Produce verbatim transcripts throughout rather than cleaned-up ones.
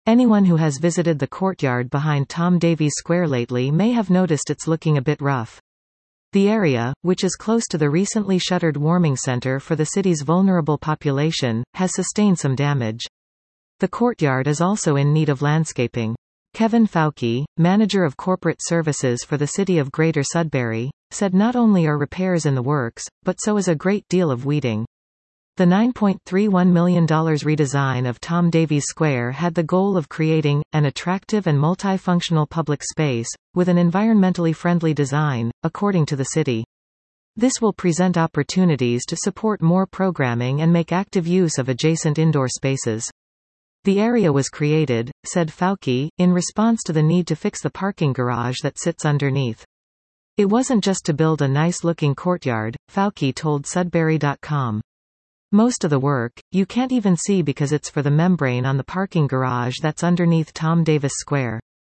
Anyone who has visited the courtyard behind Tom Davies Square lately may have noticed it's looking a bit rough. The area, which is close to the recently shuttered warming center for the city's vulnerable population, has sustained some damage. The courtyard is also in need of landscaping. Kevin Fauci, manager of corporate services for the city of Greater Sudbury, said not only are repairs in the works, but so is a great deal of weeding. The nine point three one million dollars redesign of Tom Davies Square had the goal of creating an attractive and multifunctional public space, with an environmentally friendly design, according to the city. This will present opportunities to support more programming and make active use of adjacent indoor spaces. The area was created, said Fauci, in response to the need to fix the parking garage that sits underneath. It wasn't just to build a nice-looking courtyard, Fauci told Sudbury dot com. Most of the work, you can't even see because it's for the membrane on the parking garage that's underneath Tom Davies Square.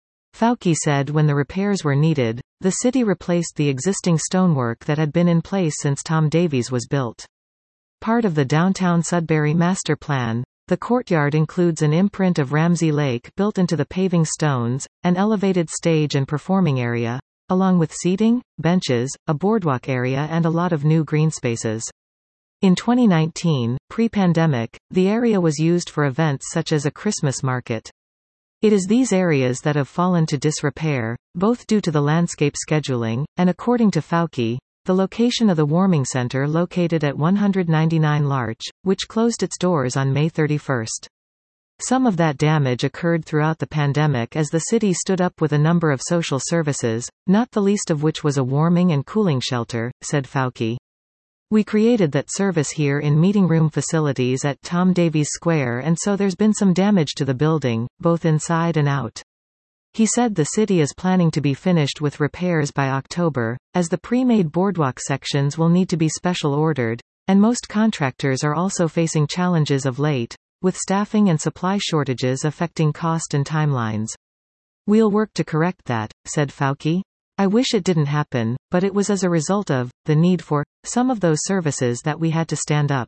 Fauci said when the repairs were needed, the city replaced the existing stonework that had been in place since Tom Davies was built. Part of the downtown Sudbury master plan, the courtyard includes an imprint of Ramsey Lake built into the paving stones, an elevated stage and performing area, along with seating, benches, a boardwalk area and a lot of new green spaces. In twenty nineteen, pre-pandemic, the area was used for events such as a Christmas market. It is these areas that have fallen to disrepair, both due to the landscape scheduling, and according to Fauci, the location of the warming center located at one ninety-nine Larch, which closed its doors on May thirty-first. Some of that damage occurred throughout the pandemic as the city stood up with a number of social services, not the least of which was a warming and cooling shelter, said Fauci. We created that service here in meeting room facilities at Tom Davies Square, and so there's been some damage to the building, both inside and out. He said the city is planning to be finished with repairs by October, as the pre-made boardwalk sections will need to be special ordered, and most contractors are also facing challenges of late, with staffing and supply shortages affecting cost and timelines. We'll work to correct that, said Fauci. I wish it didn't happen, but it was as a result of the need for some of those services that we had to stand up.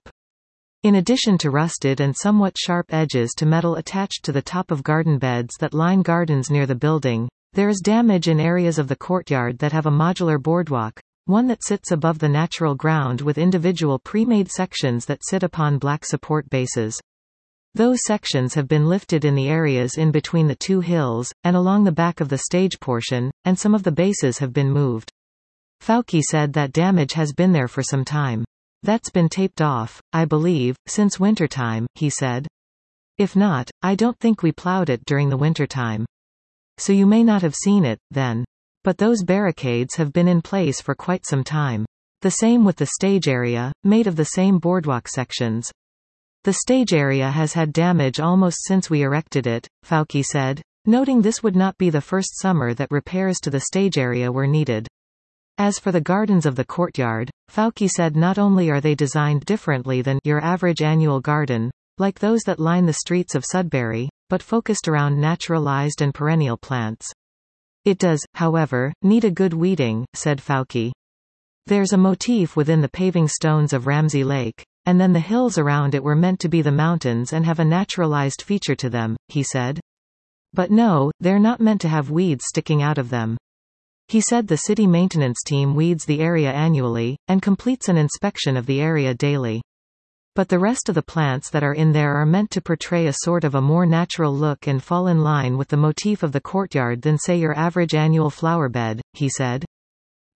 In addition to rusted and somewhat sharp edges to metal attached to the top of garden beds that line gardens near the building, there is damage in areas of the courtyard that have a modular boardwalk, one that sits above the natural ground with individual pre-made sections that sit upon black support bases. Those sections have been lifted in the areas in between the two hills, and along the back of the stage portion, and some of the bases have been moved. Fauci said that damage has been there for some time. That's been taped off, I believe, since wintertime, he said. If not, I don't think we plowed it during the wintertime. So you may not have seen it, then. But those barricades have been in place for quite some time. The same with the stage area, made of the same boardwalk sections. The stage area has had damage almost since we erected it, Fauci said, noting this would not be the first summer that repairs to the stage area were needed. As for the gardens of the courtyard, Fauci said not only are they designed differently than your average annual garden, like those that line the streets of Sudbury, but focused around naturalized and perennial plants. It does, however, need a good weeding, said Fauci. There's a motif within the paving stones of Ramsey Lake, and then the hills around it were meant to be the mountains and have a naturalized feature to them, he said. But no, they're not meant to have weeds sticking out of them. He said the city maintenance team weeds the area annually, and completes an inspection of the area daily. But the rest of the plants that are in there are meant to portray a sort of a more natural look and fall in line with the motif of the courtyard than say your average annual flower bed, he said.